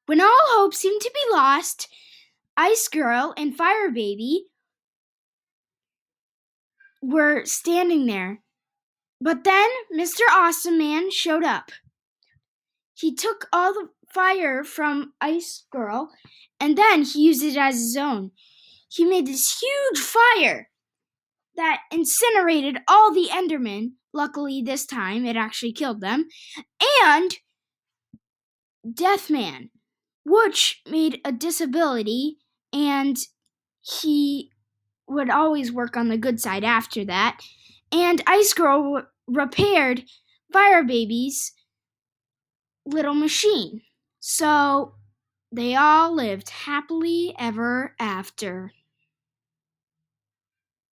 When all hope seemed to be lost, Ice Girl and Fire Baby were standing there. But then Mr. Awesome Man showed up. He took all the fire from Ice Girl and then he used it as his own. He made this huge fire that incinerated all the Endermen. Luckily, this time it actually killed them. And Deathman, which made a disability, and he would always work on the good side after that. And Ice Girl repaired Fire Baby's little machine. So they all lived happily ever after.